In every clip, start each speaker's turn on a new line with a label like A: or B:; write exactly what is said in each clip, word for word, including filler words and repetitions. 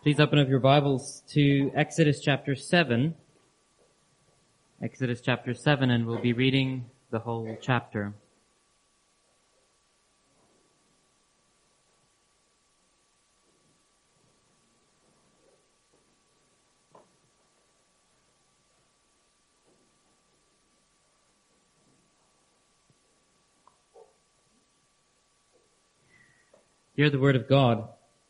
A: Please open up your Bibles to Exodus chapter seven. Exodus chapter seven, and we'll be reading the whole chapter. Hear the word of God.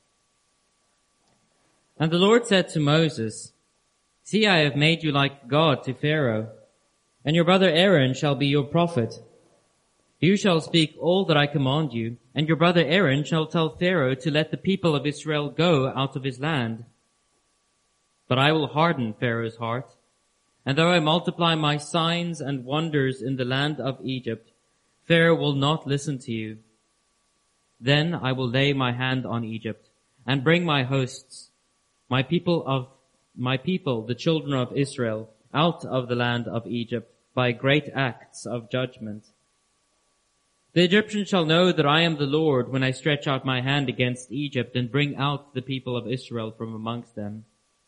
A: And the Lord said to Moses, See, I have made you like God to Pharaoh, and your brother Aaron shall be your prophet. You shall speak all that I command you, and your brother Aaron shall tell Pharaoh to let the people of Israel go out of his land. But I will harden Pharaoh's heart, and though I multiply my signs and wonders in the land of Egypt, Pharaoh will not listen to you. Then I will lay my hand on Egypt, and bring my hosts, my people of, my people, the children of Israel, out of the land of Egypt by great acts of judgment. The Egyptians shall know that I am the Lord when I stretch out my hand against Egypt and bring out the people of Israel from amongst them.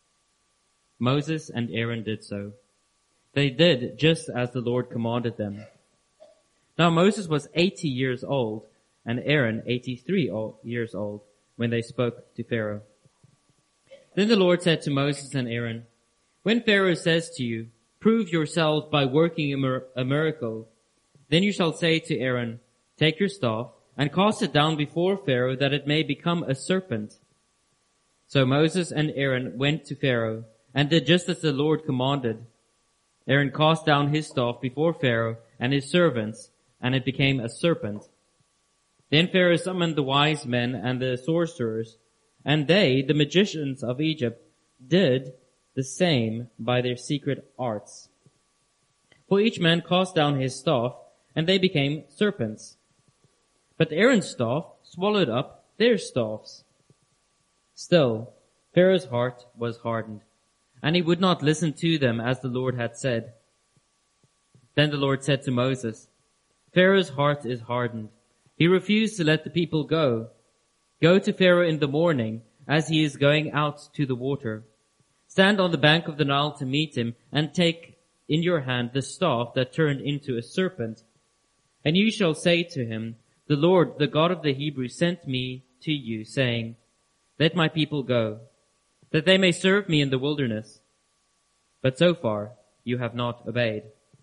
A: Moses and Aaron did so. They did just as the Lord commanded them. Now Moses was eighty years old, and Aaron eighty-three years old, when they spoke to Pharaoh. Then the Lord said to Moses and Aaron, When Pharaoh says to you, Prove yourselves by working a, mir- a miracle, then you shall say to Aaron, Take your staff, and cast it down before Pharaoh, that it may become a serpent. So Moses and Aaron went to Pharaoh, and did just as the Lord commanded. Aaron cast down his staff before Pharaoh and his servants, and it became a serpent. Then Pharaoh summoned the wise men and the sorcerers, and they, the magicians of Egypt, did the same by their secret arts. For each man cast down his staff, and they became serpents. But Aaron's staff swallowed up their staffs. Still, Pharaoh's heart was hardened, and he would not listen to them as the Lord had said. Then the Lord said to Moses, Pharaoh's heart is hardened. He refused to let the people go. Go to Pharaoh in the morning, as he is going out to the water. Stand on the bank of the Nile to meet him, and take in your hand the staff that turned into a serpent. And you shall say to him, The Lord, the God of the Hebrews, sent me to you, saying, Let my people go, that they may serve me in the wilderness. But so far you have not obeyed.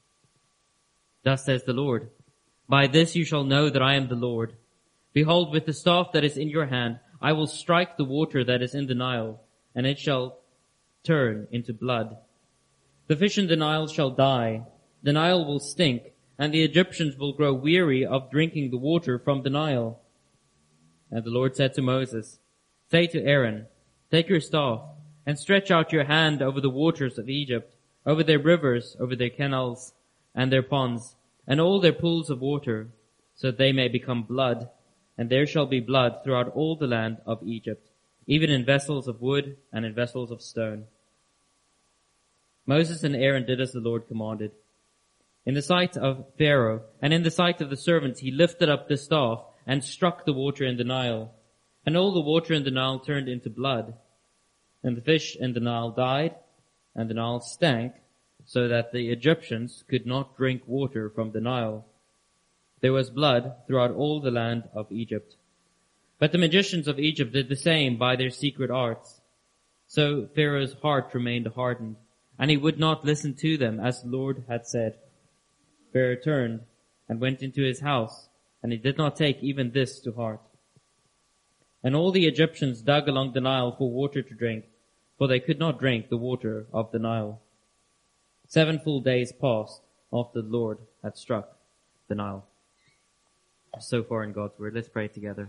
A: Thus says the Lord, By this you shall know that I am the Lord. Behold, with the staff that is in your hand, I will strike the water that is in the Nile, and it shall turn into blood. The fish in the Nile shall die, the Nile will stink, and the Egyptians will grow weary of drinking the water from the Nile. And the Lord said to Moses, Say to Aaron, Take your staff, and stretch out your hand over the waters of Egypt, over their rivers, over their canals, and their ponds, and all their pools of water, so that they may become blood, and there shall be blood throughout all the land of Egypt, even in vessels of wood and in vessels of stone. Moses and Aaron did as the Lord commanded. In the sight of Pharaoh and in the sight of the servants, he lifted up the staff and struck the water in the Nile, and all the water in the Nile turned into blood. And the fish in the Nile died, and the Nile stank, so that the Egyptians could not drink water from the Nile. There was blood throughout all the land of Egypt. But the magicians of Egypt did the same by their secret arts. So Pharaoh's heart remained hardened, and he would not listen to them as the Lord had said. Pharaoh turned and went into his house, and he did not take even this to heart. And all the Egyptians dug along the Nile for water to drink, for they could not drink the water of the Nile. Seven full days passed after the Lord had struck the Nile. So far in God's word. Let's pray together.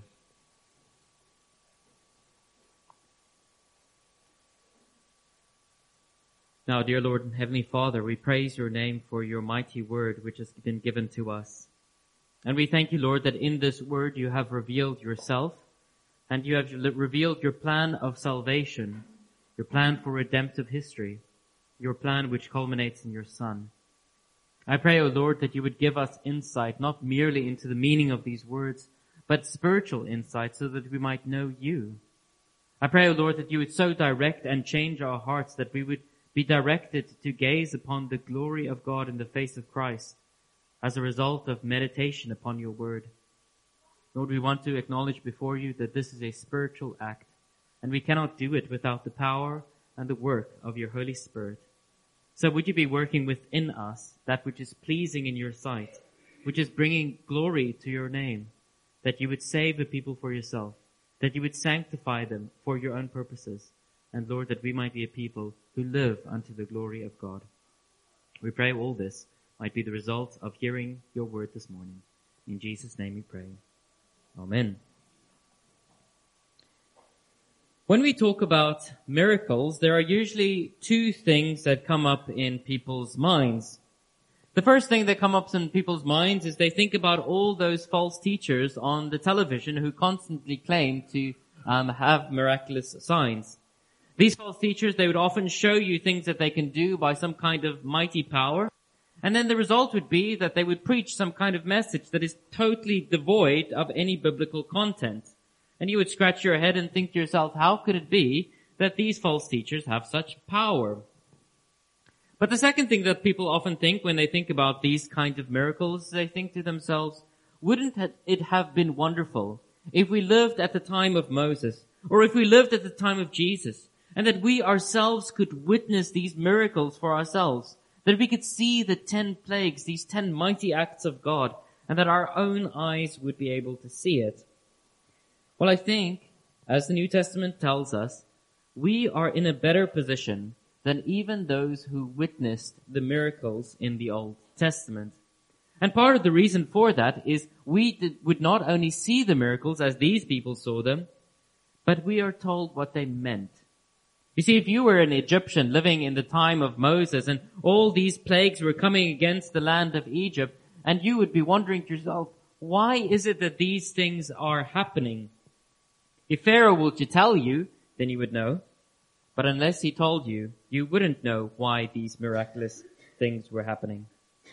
A: Now, dear Lord and Heavenly Father, we praise your name for your mighty word which has been given to us. And we thank you, Lord, that in this word you have revealed yourself, and you have revealed your plan of salvation, your plan for redemptive history, your plan which culminates in your Son. I pray, O Lord, that you would give us insight, not merely into the meaning of these words, but spiritual insight so that we might know you. I pray, O Lord, that you would so direct and change our hearts that we would be directed to gaze upon the glory of God in the face of Christ as a result of meditation upon your word. Lord, we want to acknowledge before you that this is a spiritual act, and we cannot do it without the power and the work of your Holy Spirit. So would you be working within us that which is pleasing in your sight, which is bringing glory to your name, that you would save the people for yourself, that you would sanctify them for your own purposes, and Lord, that we might be a people who live unto the glory of God. We pray all this might be the result of hearing your word this morning. In Jesus' name we pray. Amen. When we talk about miracles, there are usually two things that come up in people's minds. The first thing that comes up in people's minds is they think about all those false teachers on the television who constantly claim to um, have miraculous signs. These false teachers, they would often show you things that they can do by some kind of mighty power. And then the result would be that they would preach some kind of message that is totally devoid of any biblical content. And you would scratch your head and think to yourself, how could it be that these false teachers have such power? But the second thing that people often think when they think about these kinds of miracles, they think to themselves, wouldn't it have been wonderful if we lived at the time of Moses, or if we lived at the time of Jesus, and that we ourselves could witness these miracles for ourselves, that we could see the ten plagues, these ten mighty acts of God, and that our own eyes would be able to see it. Well, I think, as the New Testament tells us, we are in a better position than even those who witnessed the miracles in the Old Testament. And part of the reason for that is we did, would not only see the miracles as these people saw them, but we are told what they meant. You see, if you were an Egyptian living in the time of Moses and all these plagues were coming against the land of Egypt, and you would be wondering to yourself, why is it that these things are happening? If Pharaoh were to tell you, then you would know. But unless he told you, you wouldn't know why these miraculous things were happening.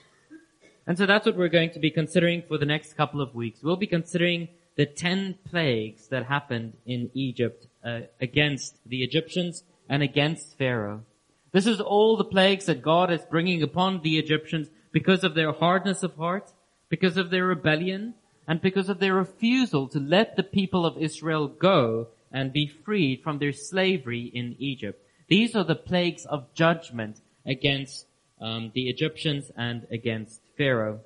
A: And so that's what we're going to be considering for the next couple of weeks. We'll be considering the ten plagues that happened in Egypt uh, against the Egyptians and against Pharaoh. This is all the plagues that God is bringing upon the Egyptians because of their hardness of heart, because of their rebellion, and because of their refusal to let the people of Israel go and be freed from their slavery in Egypt. These are the plagues of judgment against um, the Egyptians and against Pharaoh.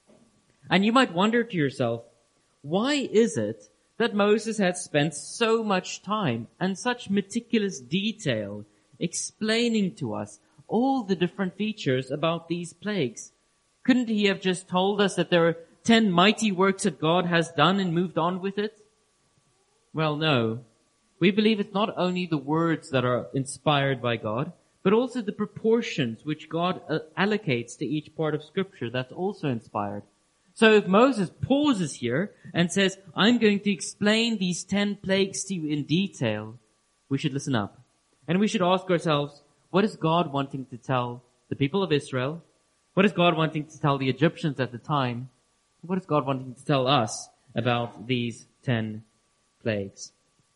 A: And you might wonder to yourself, why is it that Moses had spent so much time and such meticulous detail explaining to us all the different features about these plagues? Couldn't he have just told us that there are ten mighty works that God has done and moved on with it? Well, no. We believe it's not only the words that are inspired by God, but also the proportions which God uh, allocates to each part of Scripture that's also inspired. So if Moses pauses here and says, I'm going to explain these ten plagues to you in detail, we should listen up. And we should ask ourselves, what is God wanting to tell the people of Israel? What is God wanting to tell the Egyptians at the time? What is God wanting to tell us about these ten plagues?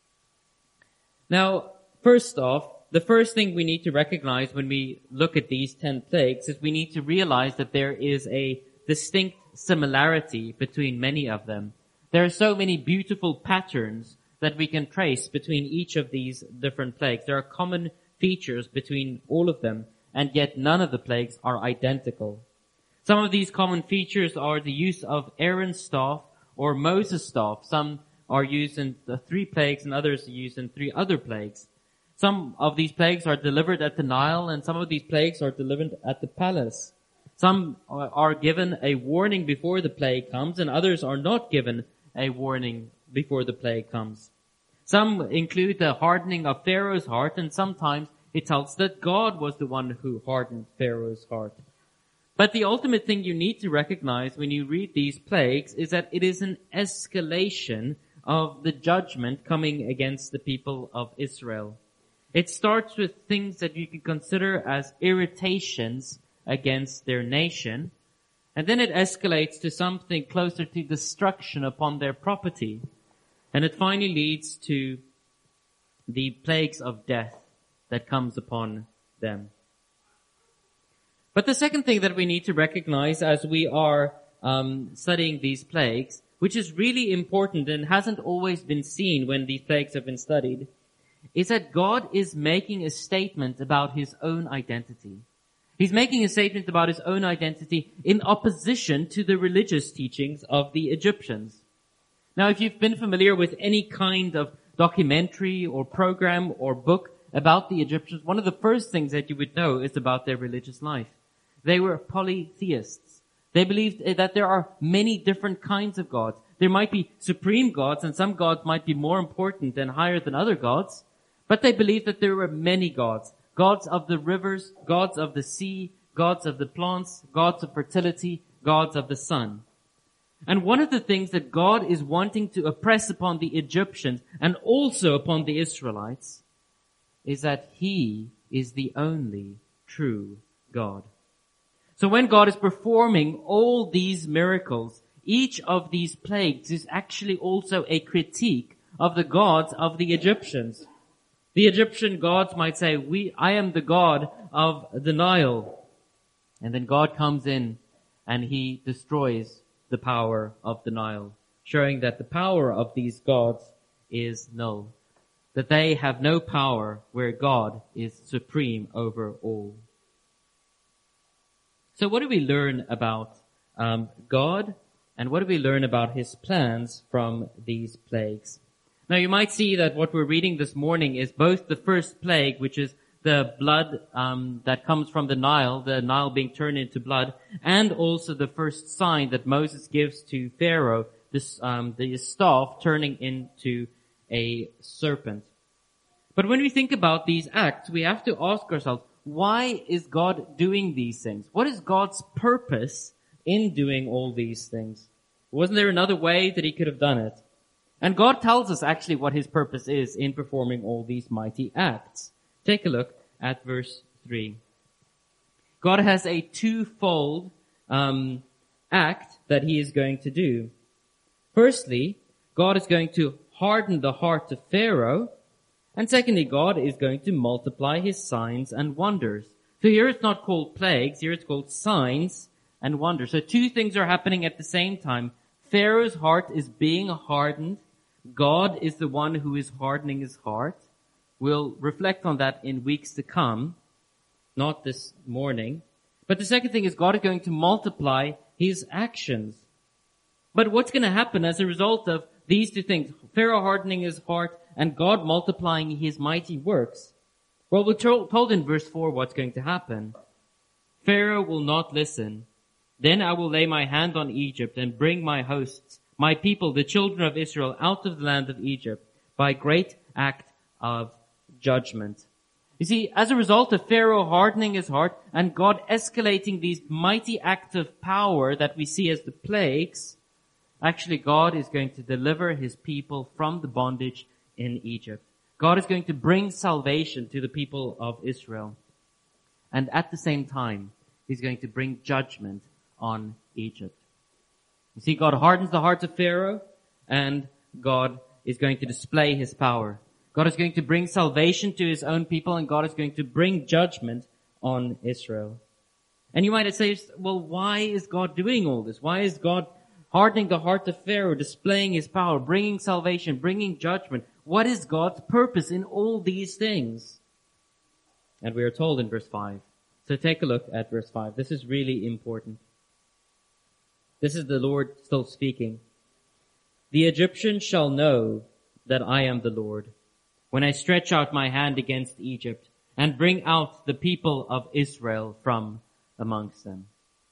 A: Now, first off, the first thing we need to recognize when we look at these ten plagues is we need to realize that there is a distinct similarity between many of them. There are so many beautiful patterns that we can trace between each of these different plagues. There are common features between all of them, and yet none of the plagues are identical. Some of these common features are the use of Aaron's staff or Moses' staff. Some are used in the three plagues and others are used in three other plagues. Some of these plagues are delivered at the Nile and some of these plagues are delivered at the palace. Some are given a warning before the plague comes and others are not given a warning before the plague comes. Some include the hardening of Pharaoh's heart, and sometimes it tells that God was the one who hardened Pharaoh's heart. But the ultimate thing you need to recognize when you read these plagues is that it is an escalation of the judgment coming against the people of Israel. It starts with things that you can consider as irritations against their nation, and then it escalates to something closer to destruction upon their property. And it finally leads to the plagues of death that comes upon them. But the second thing that we need to recognize as we are um, studying these plagues, which is really important and hasn't always been seen when these plagues have been studied, is that God is making a statement about his own identity. He's making a statement about his own identity in opposition to the religious teachings of the Egyptians. Now, if you've been familiar with any kind of documentary or program or book about the Egyptians, one of the first things that you would know is about their religious life. They were polytheists. They believed that there are many different kinds of gods. There might be supreme gods, and some gods might be more important and higher than other gods, but they believed that there were many gods. Gods of the rivers, gods of the sea, gods of the plants, gods of fertility, gods of the sun. And one of the things that God is wanting to impress upon the Egyptians and also upon the Israelites is that he is the only true God. So when God is performing all these miracles, each of these plagues is actually also a critique of the gods of the Egyptians. The Egyptian gods might say, "We, I am the God of the Nile." And then God comes in and he destroys the power of the Nile, showing that the power of these gods is null, that they have no power where God is supreme over all. So what do we learn about um, God, and what do we learn about his plans from these plagues? Now you might see that what we're reading this morning is both the first plague, which is the blood um, that comes from the Nile, the Nile being turned into blood, and also the first sign that Moses gives to Pharaoh, this, um, the staff turning into a serpent. But when we think about these acts, we have to ask ourselves, why is God doing these things? What is God's purpose in doing all these things? Wasn't there another way that he could have done it? And God tells us actually what his purpose is in performing all these mighty acts. Take a look at verse three. God has a twofold um, act that he is going to do. Firstly, God is going to harden the heart of Pharaoh. And secondly, God is going to multiply his signs and wonders. So here it's not called plagues, here it's called signs and wonders. So two things are happening at the same time. Pharaoh's heart is being hardened. God is the one who is hardening his heart. We'll reflect on that in weeks to come, not this morning. But the second thing is God is going to multiply his actions. But what's going to happen as a result of these two things, Pharaoh hardening his heart and God multiplying his mighty works? Well, we're told in verse four what's going to happen. Pharaoh will not listen. Then I will lay my hand on Egypt and bring my hosts, my people, the children of Israel, out of the land of Egypt by great act of judgment. You see, as a result of Pharaoh hardening his heart and God escalating these mighty acts of power that we see as the plagues, actually God is going to deliver his people from the bondage in Egypt. God is going to bring salvation to the people of Israel. And at the same time, he's going to bring judgment on Egypt. You see, God hardens the heart of Pharaoh, and God is going to display his power. God is going to bring salvation to his own people, and God is going to bring judgment on Israel. And you might say, well, why is God doing all this? Why is God hardening the heart of Pharaoh, displaying his power, bringing salvation, bringing judgment? What is God's purpose in all these things? And we are told in verse five. So take a look at verse five. This is really important. This is the Lord still speaking. The Egyptians shall know that I am the Lord when I stretch out my hand against Egypt and bring out the people of Israel from amongst them.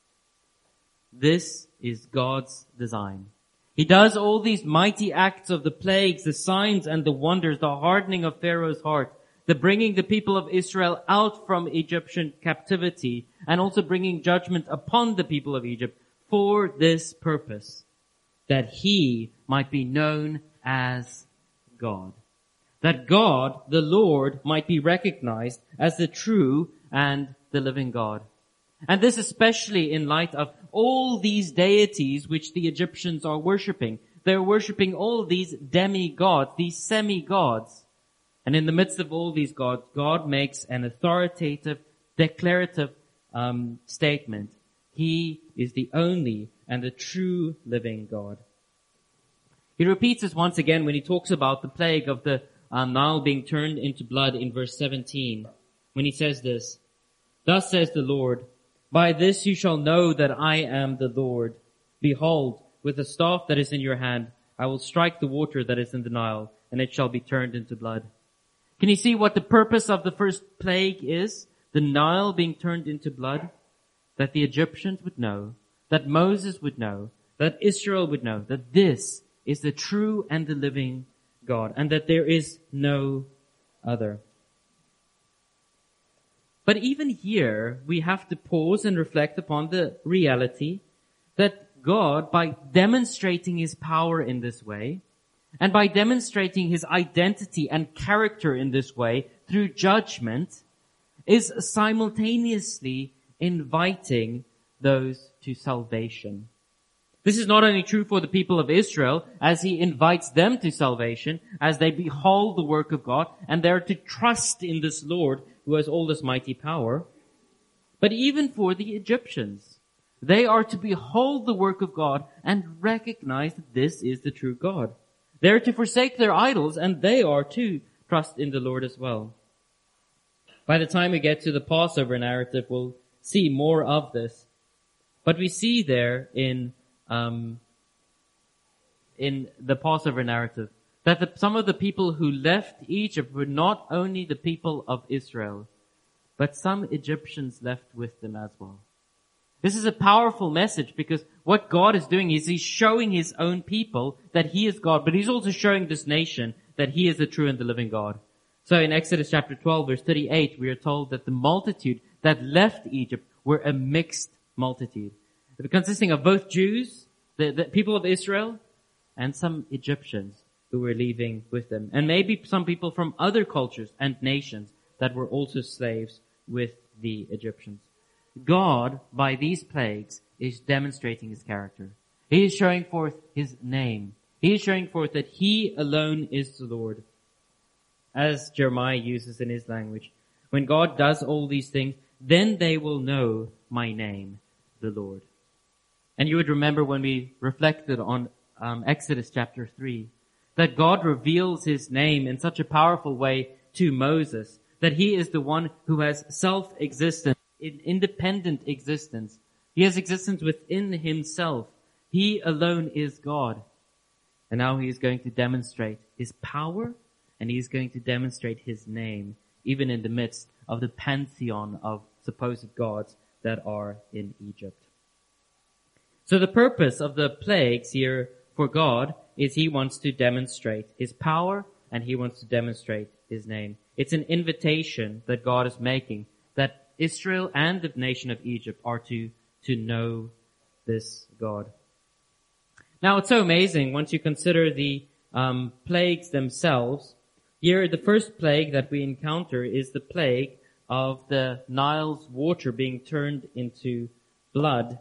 A: This is God's design. He does all these mighty acts of the plagues, the signs and the wonders, the hardening of Pharaoh's heart, the bringing the people of Israel out from Egyptian captivity, and also bringing judgment upon the people of Egypt for this purpose, that he might be known as God. That God, the Lord, might be recognized as the true and the living God. And this especially in light of all these deities which the Egyptians are worshipping. They're worshipping all these demigods, these semi-gods. And in the midst of all these gods, God makes an authoritative, declarative um, statement. He is the only and the true living God. He repeats this once again when he talks about the plague of the uh, Nile being turned into blood in verse seventeen, when he says this, "Thus says the Lord, by this you shall know that I am the Lord. Behold, with the staff that is in your hand, I will strike the water that is in the Nile, and it shall be turned into blood." Can you see what the purpose of the first plague is? The Nile being turned into blood? That the Egyptians would know, that Moses would know, that Israel would know, that this is the true and the living God, and that there is no other. But even here, we have to pause and reflect upon the reality that God, by demonstrating His power in this way, and by demonstrating His identity and character in this way through judgment, is simultaneously inviting those to salvation. This is not only true for the people of Israel, as He invites them to salvation, as they behold the work of God, and they are to trust in this Lord who has all this mighty power, but even for the Egyptians. They are to behold the work of God and recognize that this is the true God. They are to forsake their idols, and they are to trust in the Lord as well. By the time we get to the Passover narrative, we'll see more of this. But we see there in um, in the Passover narrative that the, some of the people who left Egypt were not only the people of Israel, but some Egyptians left with them as well. This is a powerful message, because what God is doing is He's showing His own people that He is God, but He's also showing this nation that He is the true and the living God. So in Exodus chapter twelve, verse thirty-eight, we are told that the multitude that left Egypt were a mixed multitude, consisting of both Jews, the, the people of Israel, and some Egyptians who were leaving with them. And maybe some people from other cultures and nations that were also slaves with the Egyptians. God, by these plagues, is demonstrating His character. He is showing forth His name. He is showing forth that He alone is the Lord. As Jeremiah uses in his language, when God does all these things, then they will know my name, the Lord. And you would remember when we reflected on um, Exodus chapter three, that God reveals His name in such a powerful way to Moses, that He is the one who has self-existence, in independent existence. He has existence within Himself. He alone is God. And now He is going to demonstrate His power, and He is going to demonstrate His name, even in the midst of the pantheon of supposed gods that are in Egypt. So the purpose of the plagues here for God is He wants to demonstrate His power, and He wants to demonstrate His name. It's an invitation that God is making, that Israel and the nation of Egypt are to, to know this God. Now it's so amazing once you consider the um, plagues themselves. Here, the first plague that we encounter is the plague of the Nile's water being turned into blood.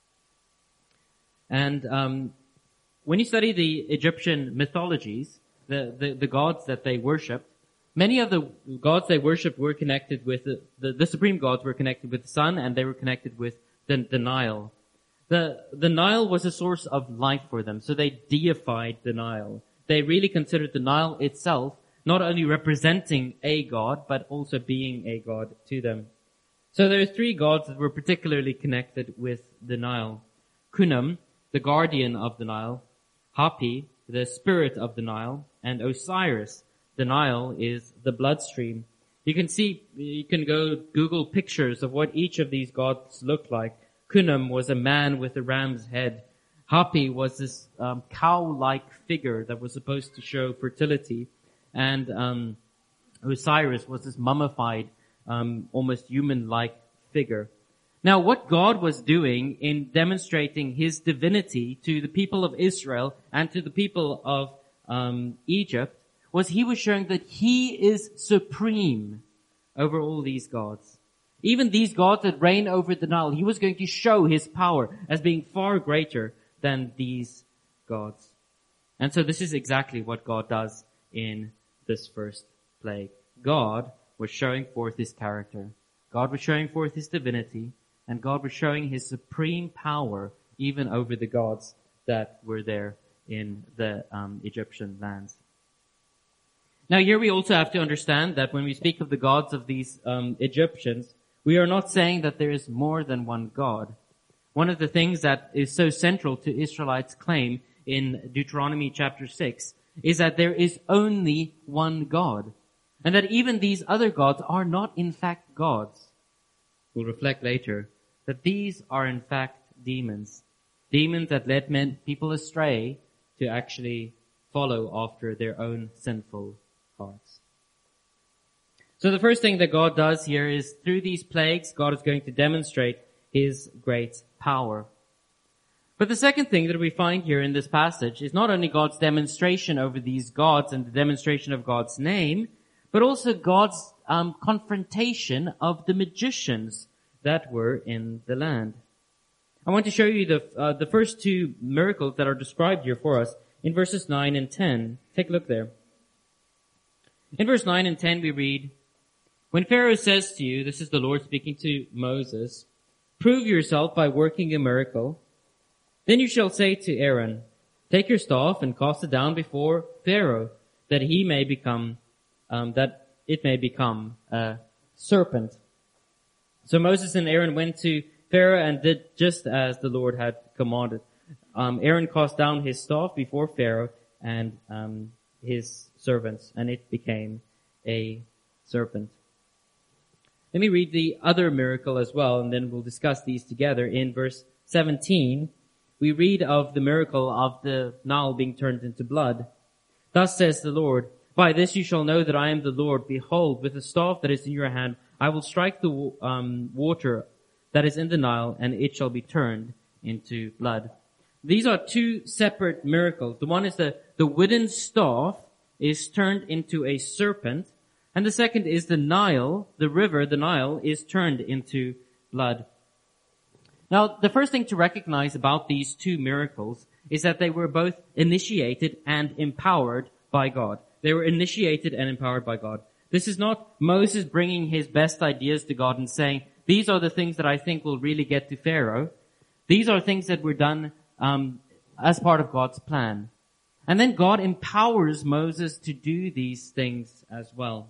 A: And um, when you study the Egyptian mythologies, the, the, the gods that they worshipped, many of the gods they worshipped were connected with, the, the, the supreme gods were connected with the sun, and they were connected with the, the Nile. The, the Nile was a source of life for them, so they deified the Nile. They really considered the Nile itself not only representing a god, but also being a god to them. So there are three gods that were particularly connected with the Nile. Khnum, the guardian of the Nile; Hapi, the spirit of the Nile; and Osiris. The Nile is the bloodstream. You can see, you can go Google pictures of what each of these gods looked like. Khnum was a man with a ram's head. Hapi was this um, cow-like figure that was supposed to show fertility. And um, Osiris was this mummified, um, almost human-like figure. Now, what God was doing in demonstrating His divinity to the people of Israel and to the people of um, Egypt was He was showing that He is supreme over all these gods. Even these gods that reign over the Nile, He was going to show His power as being far greater than these gods. And so this is exactly what God does in this first plague, God was showing forth his character. God was showing forth his divinity, and God was showing his supreme power even over the gods that were there in the um, Egyptian lands. Now here we also have to understand that when we speak of the gods of these um, Egyptians, we are not saying that there is more than one God. One of the things that is so central to Israelites' claim in Deuteronomy chapter six is that there is only one God, and that even these other gods are not in fact gods. We'll reflect later that these are in fact demons. Demons that led men, people astray to actually follow after their own sinful hearts. So the first thing that God does here is through these plagues, God is going to demonstrate his great power. But the second thing that we find here in this passage is not only God's demonstration over these gods and the demonstration of God's name, but also God's um, confrontation of the magicians that were in the land. I want to show you the uh, the first two miracles that are described here for us in verses nine and ten. Take a look there. In verse nine and ten we read, "When Pharaoh says to you," this is the Lord speaking to Moses, "prove yourself by working a miracle, then you shall say to Aaron, take your staff and cast it down before Pharaoh, that he may become, um, that it may become a serpent." So Moses and Aaron went to Pharaoh and did just as the Lord had commanded. Um, Aaron cast down his staff before Pharaoh and um, his servants, and it became a serpent. Let me read the other miracle as well, and then we'll discuss these together. In verse seventeen, we read of the miracle of the Nile being turned into blood. "Thus says the Lord, by this you shall know that I am the Lord. Behold, with the staff that is in your hand, I will strike the um, water that is in the Nile, and it shall be turned into blood." These are two separate miracles. The one is the, the wooden staff is turned into a serpent, and the second is the Nile, the river, the Nile, is turned into blood. Now, the first thing to recognize about these two miracles is that they were both initiated and empowered by God. They were initiated and empowered by God. This is not Moses bringing his best ideas to God and saying, these are the things that I think will really get to Pharaoh. These are things that were done um, as part of God's plan. And then God empowers Moses to do these things as well.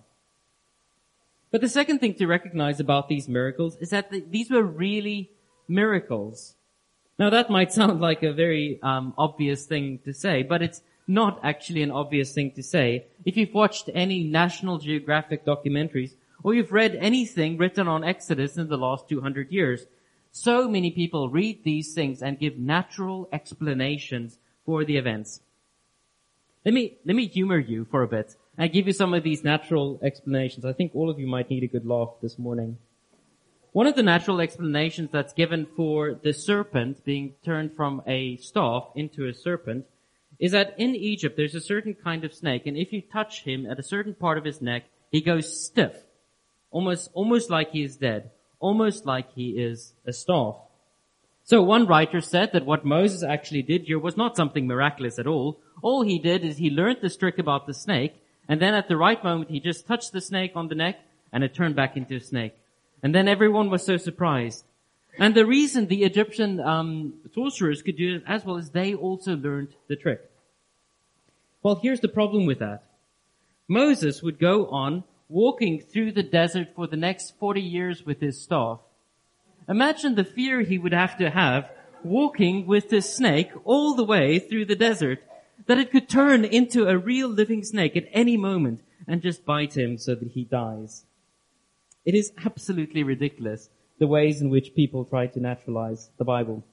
A: But the second thing to recognize about these miracles is that the, these were really miracles. Now that might sound like a very um, obvious thing to say, but it's not actually an obvious thing to say. If you've watched any National Geographic documentaries, or you've read anything written on Exodus in the last two hundred years, so many people read these things and give natural explanations for the events. Let me, let me humor you for a bit and give you some of these natural explanations. I think all of you might need a good laugh this morning. One of the natural explanations that's given for the serpent being turned from a staff into a serpent is that in Egypt there's a certain kind of snake, and if you touch him at a certain part of his neck, he goes stiff, almost, almost like he is dead, almost like he is a staff. So one writer said that what Moses actually did here was not something miraculous at all. All he did is he learned this trick about the snake, and then at the right moment he just touched the snake on the neck, and it turned back into a snake. And then everyone was so surprised. And the reason the Egyptian um, sorcerers could do it as well is they also learned the trick. Well, here's the problem with that. Moses would go on walking through the desert for the next forty years with his staff. Imagine the fear he would have to have walking with this snake all the way through the desert, that it could turn into a real living snake at any moment and just bite him so that he dies. It is absolutely ridiculous, the ways in which people try to naturalize the Bible.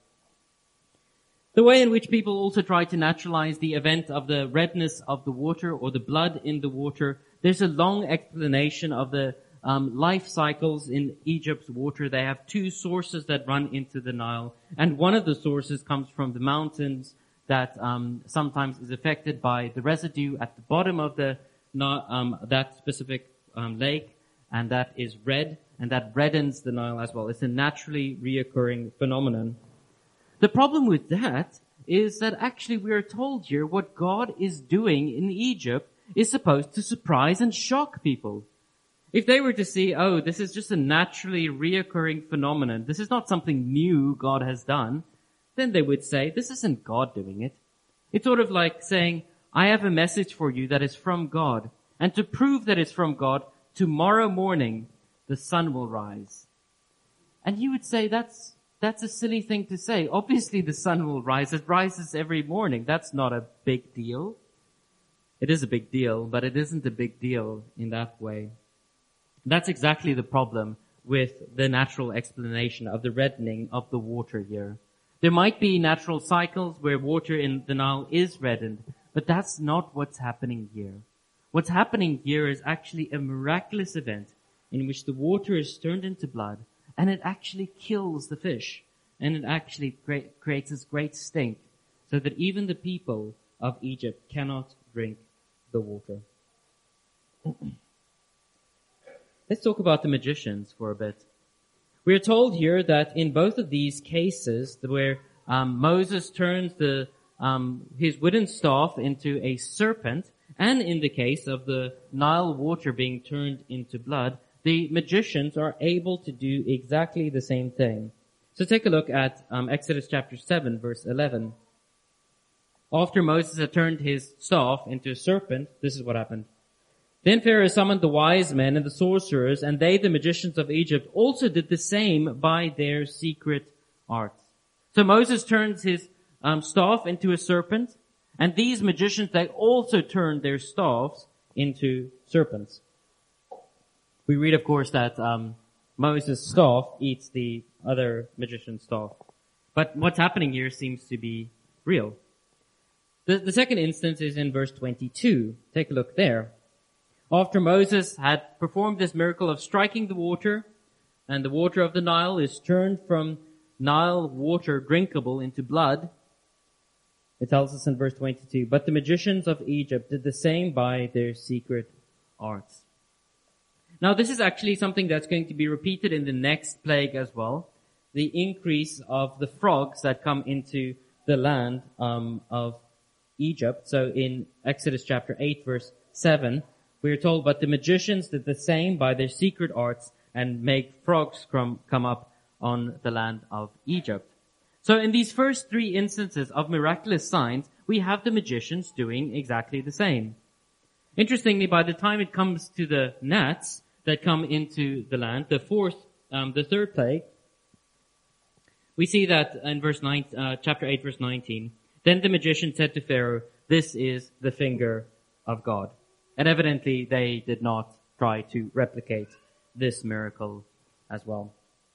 A: The way in which people also try to naturalize the event of the redness of the water or the blood in the water. There's a long explanation of the um, life cycles in Egypt's water. They have two sources that run into the Nile, and one of the sources comes from the mountains that um, sometimes is affected by the residue at the bottom of the um, that specific um, lake, and that is red, and that reddens the Nile as well. It's a naturally reoccurring phenomenon. The problem with that is that actually we are told here what God is doing in Egypt is supposed to surprise and shock people. If they were to see, oh, this is just a naturally reoccurring phenomenon, this is not something new God has done, then they would say, this isn't God doing it. It's sort of like saying, I have a message for you that is from God. And to prove that it's from God, tomorrow morning, the sun will rise. And you would say, that's, that's a silly thing to say. Obviously the sun will rise. It rises every morning. That's not a big deal. It is a big deal, but it isn't a big deal in that way. That's exactly the problem with the natural explanation of the reddening of the water here. There might be natural cycles where water in the Nile is reddened, but that's not what's happening here. What's happening here is actually a miraculous event in which the water is turned into blood, and it actually kills the fish, and it actually cre- creates this great stink, so that even the people of Egypt cannot drink the water. Let's talk about the magicians for a bit. We are told here that in both of these cases, where um, Moses turns the um, his wooden staff into a serpent, and in the case of the Nile water being turned into blood, the magicians are able to do exactly the same thing. So take a look at um, Exodus chapter seven, verse eleven. After Moses had turned his staff into a serpent, this is what happened. Then Pharaoh summoned the wise men and the sorcerers, and they, the magicians of Egypt, also did the same by their secret arts. So Moses turns his um, staff into a serpent, and these magicians, they also turned their staffs into serpents. We read, of course, that um, Moses' staff eats the other magician's staff. But what's happening here seems to be real. The, the second instance is in verse twenty-two. Take a look there. After Moses had performed this miracle of striking the water, and the water of the Nile is turned from Nile water drinkable into blood, it tells us in verse twenty-two, but the magicians of Egypt did the same by their secret arts. Now this is actually something that's going to be repeated in the next plague as well. The increase of the frogs that come into the land um, of Egypt. So in Exodus chapter eight, verse seven, we are told, but the magicians did the same by their secret arts and make frogs come, come up on the land of Egypt. So in these first three instances of miraculous signs, we have the magicians doing exactly the same. Interestingly, by the time it comes to the gnats that come into the land, the fourth, um, the third plague, we see that in verse nine, uh, chapter eight, verse nineteen, then the magician said to Pharaoh, this is the finger of God. And evidently they did not try to replicate this miracle as well.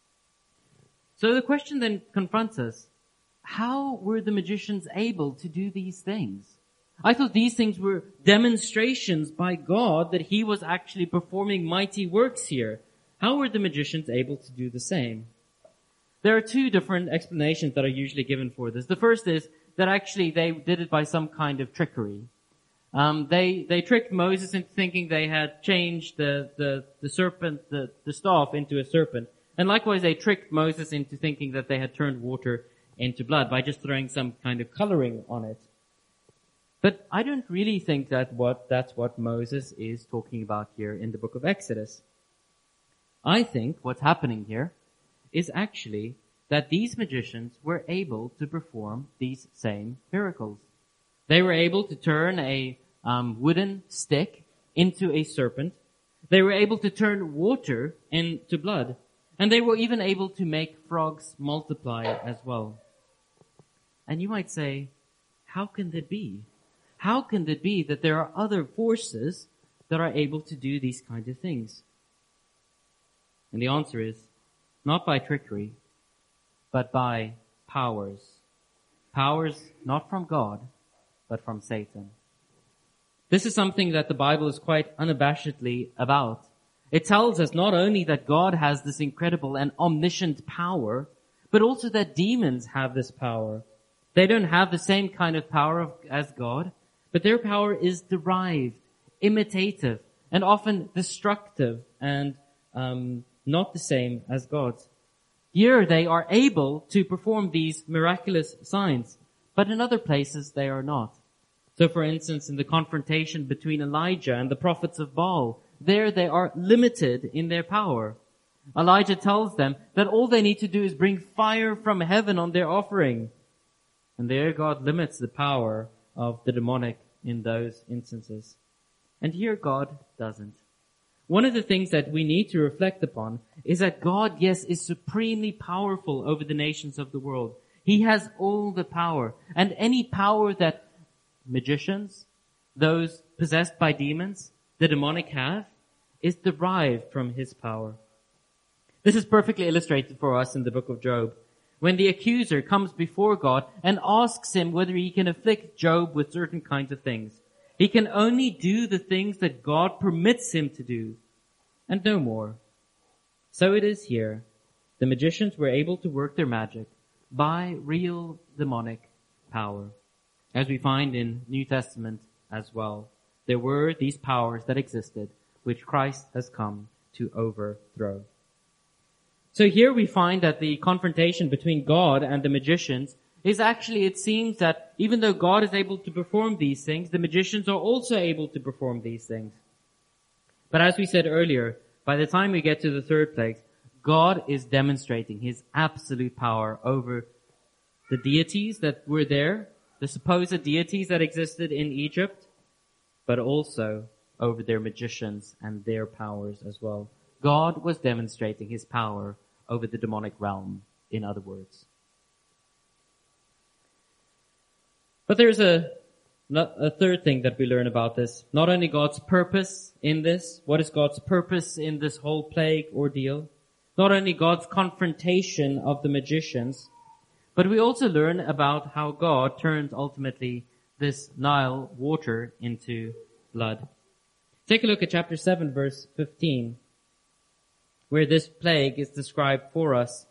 A: So the question then confronts us, how were the magicians able to do these things? I thought these things were demonstrations by God that he was actually performing mighty works here. How were the magicians able to do the same? There are two different explanations that are usually given for this. The first is that actually they did it by some kind of trickery. Um, they, they tricked Moses into thinking they had changed the, the, the serpent, the, the staff into a serpent. And likewise, they tricked Moses into thinking that they had turned water into blood by just throwing some kind of coloring on it. But I don't really think that what, that's what Moses is talking about here in the book of Exodus. I think what's happening here is actually that these magicians were able to perform these same miracles. They were able to turn a um, wooden stick into a serpent. They were able to turn water into blood. And they were even able to make frogs multiply as well. And you might say, how can that be? How can it be that there are other forces that are able to do these kinds of things? And the answer is, not by trickery, but by powers. Powers not from God, but from Satan. This is something that the Bible is quite unabashedly about. It tells us not only that God has this incredible and omniscient power, but also that demons have this power. They don't have the same kind of power as God, but their power is derived, imitative, and often destructive, and um, not the same as God's. Here they are able to perform these miraculous signs, but in other places they are not. So for instance, in the confrontation between Elijah and the prophets of Baal, there they are limited in their power. Elijah tells them that all they need to do is bring fire from heaven on their offering. And there God limits the power of the demonic in those instances. And here God doesn't. One of the things that we need to reflect upon is that God, yes, is supremely powerful over the nations of the world. He has all the power. And any power that magicians, those possessed by demons, the demonic have, is derived from His power. This is perfectly illustrated for us in the book of Job, when the accuser comes before God and asks him whether he can afflict Job with certain kinds of things. He can only do the things that God permits him to do, and no more. So it is here. The magicians were able to work their magic by real demonic power, as we find in New Testament as well. There were these powers that existed, which Christ has come to overthrow. So here we find that the confrontation between God and the magicians is actually, it seems that even though God is able to perform these things, the magicians are also able to perform these things. But as we said earlier, by the time we get to the third plague, God is demonstrating His absolute power over the deities that were there, the supposed deities that existed in Egypt, but also over their magicians and their powers as well. God was demonstrating His power over the demonic realm, in other words. But there's a, a third thing that we learn about this. Not only God's purpose in this, what is God's purpose in this whole plague ordeal? Not only God's confrontation of the magicians, but we also learn about how God turns ultimately this Nile water into blood. Take a look at chapter seven, verse fifteen, where this plague is described for us.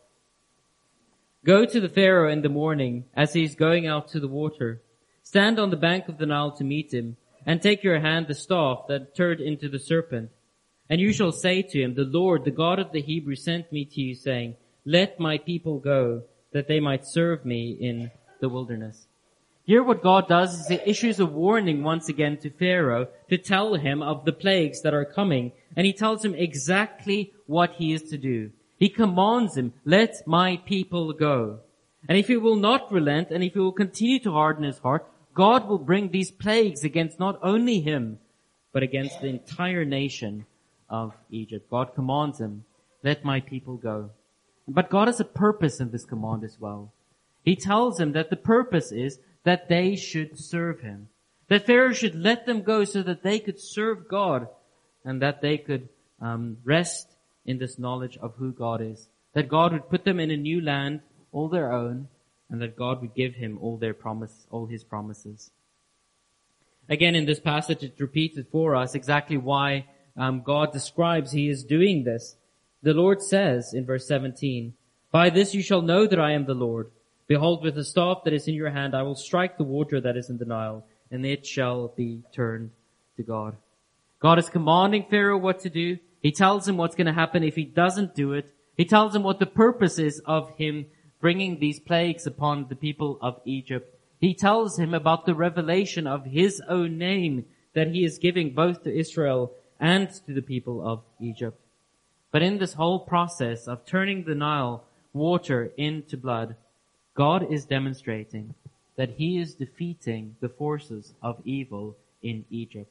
A: Go to the Pharaoh in the morning as he is going out to the water. Stand on the bank of the Nile to meet him, and take your hand the staff that turned into the serpent. And you shall say to him, the Lord, the God of the Hebrews, sent me to you, saying, let my people go, that they might serve me in the wilderness. Here what God does is He issues a warning once again to Pharaoh to tell him of the plagues that are coming. And He tells him exactly what he is to do. He commands him, let my people go. And if he will not relent, and if he will continue to harden his heart, God will bring these plagues against not only him, but against the entire nation of Egypt. God commands him, let my people go. But God has a purpose in this command as well. He tells him that the purpose is that they should serve Him. That Pharaoh should let them go so that they could serve God, and that they could um, rest in this knowledge of who God is. That God would put them in a new land, all their own, and that God would give him all their promise, all His promises. Again, in this passage, it's repeated for us exactly why um, God describes He is doing this. The Lord says in verse seventeen, by this you shall know that I am the Lord. Behold, with the staff that is in your hand, I will strike the water that is in the Nile, and it shall be turned to God. God is commanding Pharaoh what to do. He tells him what's going to happen if he doesn't do it. He tells him what the purpose is of him bringing these plagues upon the people of Egypt. He tells him about the revelation of His own name that He is giving both to Israel and to the people of Egypt. But in this whole process of turning the Nile water into blood, God is demonstrating that He is defeating the forces of evil in Egypt.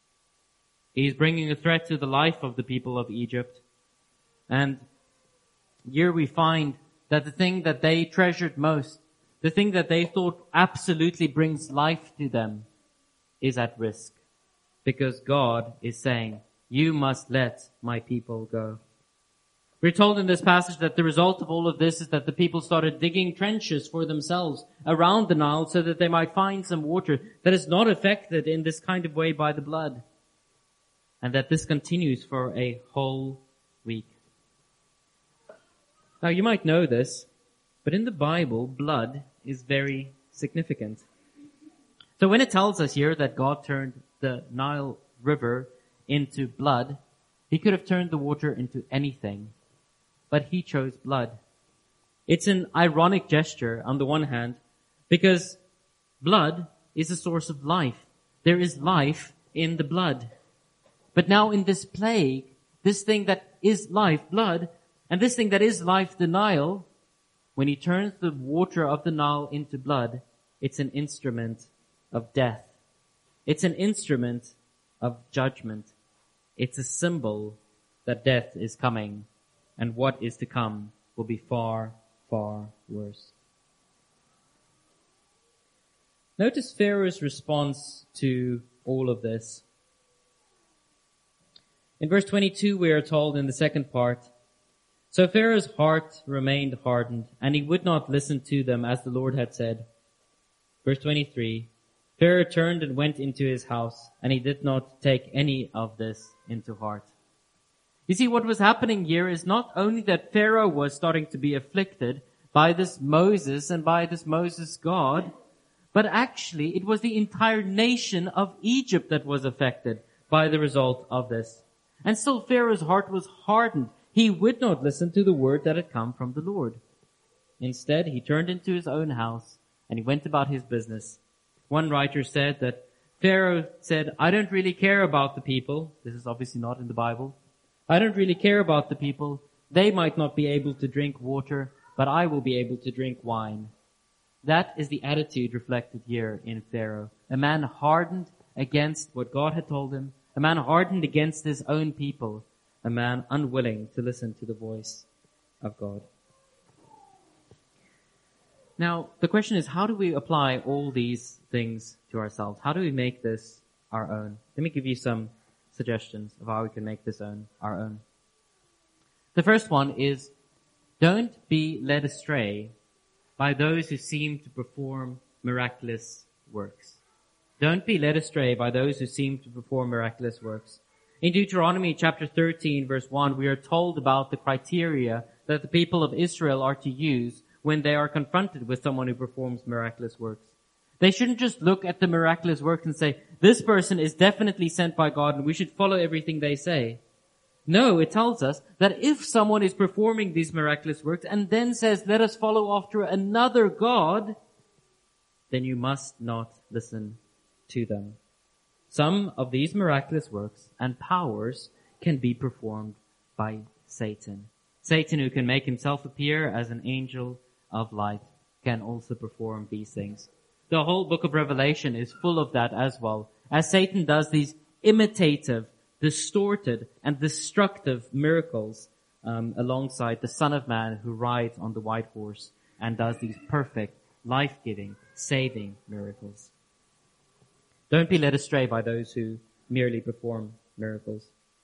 A: He is bringing a threat to the life of the people of Egypt. And here we find that the thing that they treasured most, the thing that they thought absolutely brings life to them, is at risk. Because God is saying, you must let my people go. We're told in this passage that the result of all of this is that the people started digging trenches for themselves around the Nile so that they might find some water that is not affected in this kind of way by the blood. And that this continues for a whole week. Now you might know this, but in the Bible, blood is very significant. So when it tells us here that God turned the Nile River into blood, He could have turned the water into anything. But He chose blood. It's an ironic gesture on the one hand, because blood is a source of life. There is life in the blood. But now in this plague, this thing that is life, blood, and this thing that is life, the Nile, when he turns the water of the Nile into blood, it's an instrument of death. It's an instrument of judgment. It's a symbol that death is coming, and what is to come will be far, far worse. Notice Pharaoh's response to all of this. In verse twenty-two, we are told in the second part, "So Pharaoh's heart remained hardened, and he would not listen to them as the Lord had said." Verse twenty-three, "Pharaoh turned and went into his house, and he did not take any of this into heart." You see, what was happening here is not only that Pharaoh was starting to be afflicted by this Moses and by this Moses God, but actually it was the entire nation of Egypt that was affected by the result of this. And still Pharaoh's heart was hardened. He would not listen to the word that had come from the Lord. Instead, he turned into his own house and he went about his business. One writer said that Pharaoh said, "I don't really care about the people." This is obviously not in the Bible. "I don't really care about the people. They might not be able to drink water, but I will be able to drink wine." That is the attitude reflected here in Pharaoh. A man hardened against what God had told him. A man hardened against his own people. A man unwilling to listen to the voice of God. Now, the question is, how do we apply all these things to ourselves? How do we make this our own? Let me give you some suggestions of how we can make this own our own. The first one is, don't be led astray by those who seem to perform miraculous works. Don't be led astray by those who seem to perform miraculous works. In Deuteronomy chapter thirteen, verse one, we are told about the criteria that the people of Israel are to use when they are confronted with someone who performs miraculous works. They shouldn't just look at the miraculous works and say, this person is definitely sent by God and we should follow everything they say. No, it tells us that if someone is performing these miraculous works and then says, let us follow after another God, then you must not listen to them. Some of these miraculous works and powers can be performed by Satan. Satan, who can make himself appear as an angel of light, can also perform these things. The whole book of Revelation is full of that as well, as Satan does these imitative, distorted, and destructive miracles um, alongside the Son of Man who rides on the white horse and does these perfect, life-giving, saving miracles. Don't be led astray by those who merely perform miracles.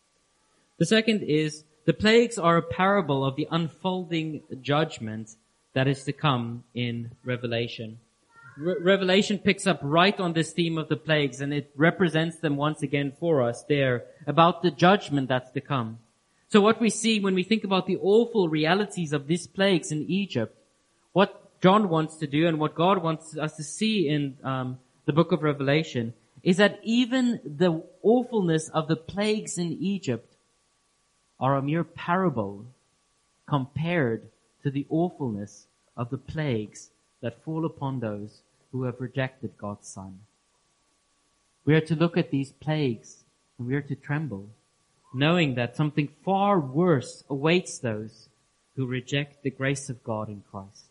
A: The second is, the plagues are a parable of the unfolding judgment that is to come in Revelation. Re- Revelation picks up right on this theme of the plagues, and it represents them once again for us there about the judgment that's to come. So what we see when we think about the awful realities of these plagues in Egypt, what John wants to do and what God wants us to see in um, the book of Revelation is that even the awfulness of the plagues in Egypt are a mere parable compared to the awfulness of the plagues that fall upon those who have rejected God's Son. We are to look at these plagues and we are to tremble, knowing that something far worse awaits those who reject the grace of God in Christ.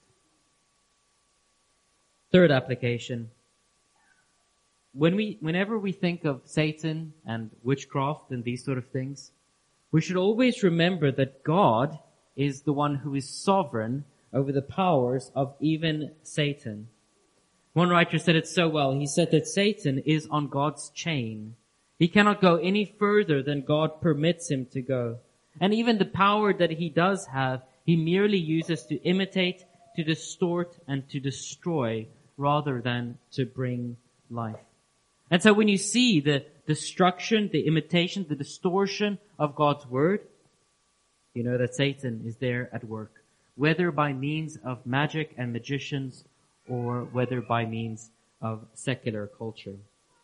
A: Third application. When we, whenever we think of Satan and witchcraft and these sort of things, we should always remember that God is the one who is sovereign over the powers of even Satan. One writer said it so well. He said that Satan is on God's chain. He cannot go any further than God permits him to go. And even the power that he does have, he merely uses to imitate, to distort, and to destroy rather than to bring life. And so when you see the destruction, the imitation, the distortion of God's word, you know that Satan is there at work, whether by means of magic and magicians or whether by means of secular culture.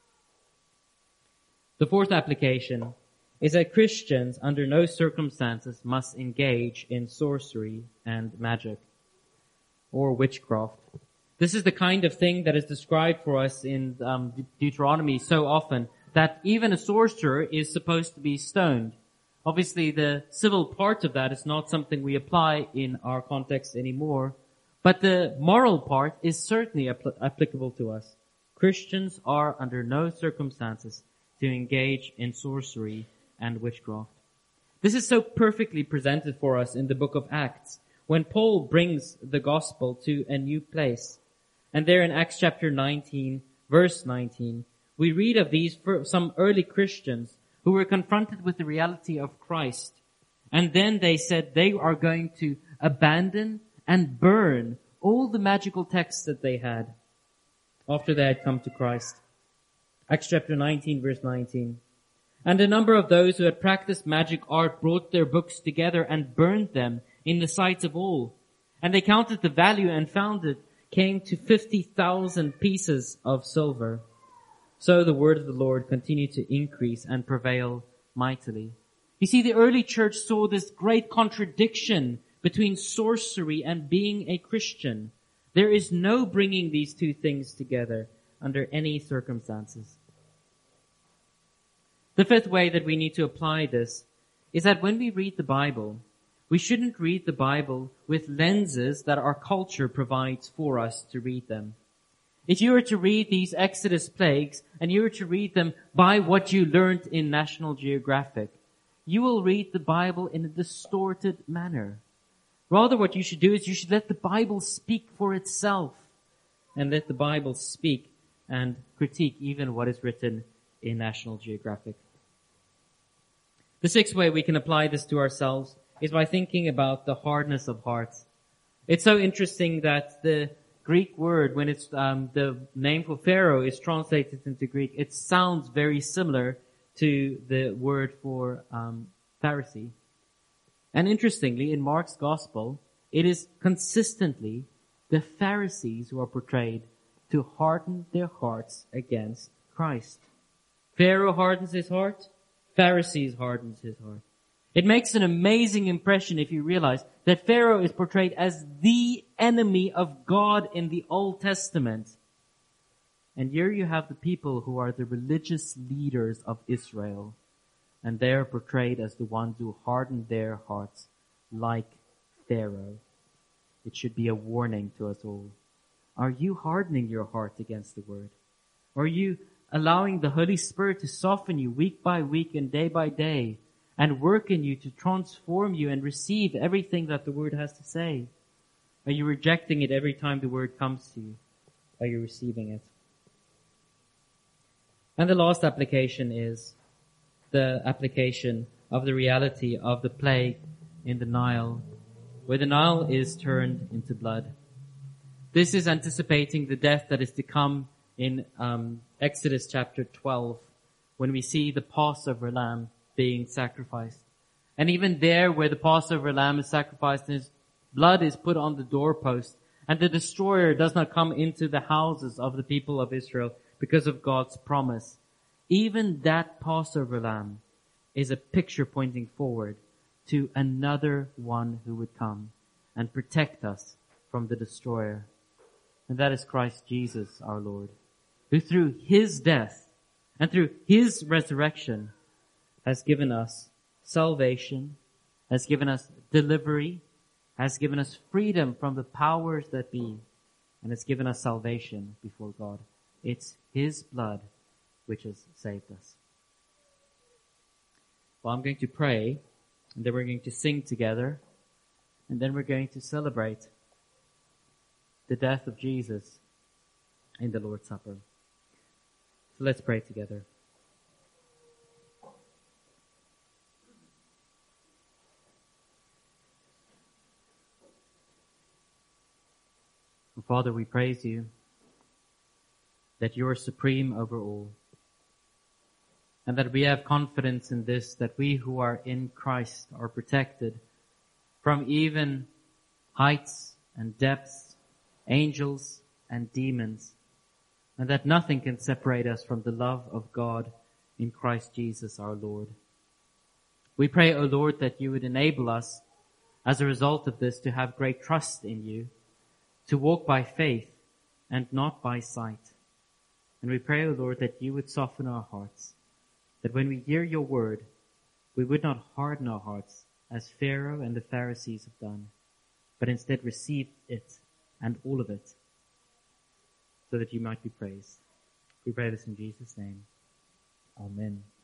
A: The fourth application is that Christians under no circumstances must engage in sorcery and magic or witchcraft. This is the kind of thing that is described for us in um, Deuteronomy so often, that even a sorcerer is supposed to be stoned. Obviously, the civil part of that is not something we apply in our context anymore, but the moral part is certainly apl- applicable to us. Christians are under no circumstances to engage in sorcery and witchcraft. This is so perfectly presented for us in the book of Acts, when Paul brings the gospel to a new place. And there in Acts chapter nineteen, verse nineteen, we read of these some early Christians who were confronted with the reality of Christ. And then they said they are going to abandon and burn all the magical texts that they had after they had come to Christ. Acts chapter nineteen, verse nineteen. And a number of those who had practiced magic art brought their books together and burned them in the sight of all. And they counted the value and found it came to fifty thousand pieces of silver. So the word of the Lord continued to increase and prevail mightily. You see, the early church saw this great contradiction between sorcery and being a Christian. There is no bringing these two things together under any circumstances. The fifth way that we need to apply this is that when we read the Bible, we shouldn't read the Bible with lenses that our culture provides for us to read them. If you were to read these Exodus plagues and you were to read them by what you learned in National Geographic, you will read the Bible in a distorted manner. Rather, what you should do is you should let the Bible speak for itself and let the Bible speak and critique even what is written in National Geographic. The sixth way we can apply this to ourselves is by thinking about the hardness of hearts. It's so interesting that the Greek word, when it's um, the name for Pharaoh is translated into Greek, it sounds very similar to the word for um, Pharisee. And interestingly, in Mark's Gospel, it is consistently the Pharisees who are portrayed to harden their hearts against Christ. Pharaoh hardens his heart, Pharisees hardens his heart. It makes an amazing impression if you realize that Pharaoh is portrayed as the enemy of God in the Old Testament. And here you have the people who are the religious leaders of Israel, and they are portrayed as the ones who harden their hearts like Pharaoh. It should be a warning to us all. Are you hardening your heart against the word? Are you allowing the Holy Spirit to soften you week by week and day by day and work in you to transform you and receive everything that the word has to say? Are you rejecting it every time the word comes to you? Are you receiving it? And the last application is the application of the reality of the plague in the Nile, where the Nile is turned into blood. This is anticipating the death that is to come in um, Exodus chapter twelve, when we see the Passover lamb being sacrificed. And even there, where the Passover lamb is sacrificed, his blood is put on the doorpost, and the destroyer does not come into the houses of the people of Israel because of God's promise. Even that Passover lamb is a picture pointing forward to another one who would come and protect us from the destroyer. And that is Christ Jesus, our Lord, who through his death and through his resurrection has given us salvation, has given us delivery, has given us freedom from the powers that be, and has given us salvation before God. It's his blood which has saved us. Well, I'm going to pray, and then we're going to sing together, and then we're going to celebrate the death of Jesus in the Lord's Supper. So let's pray together. Father, we praise you that you are supreme over all, and that we have confidence in this, that we who are in Christ are protected from even heights and depths, angels and demons, and that nothing can separate us from the love of God in Christ Jesus our Lord. We pray, O Lord, that you would enable us as a result of this to have great trust in you, to walk by faith and not by sight. And we pray, O Lord, that you would soften our hearts, that when we hear your word, we would not harden our hearts as Pharaoh and the Pharisees have done, but instead receive it and all of it, so that you might be praised. We pray this in Jesus' name. Amen.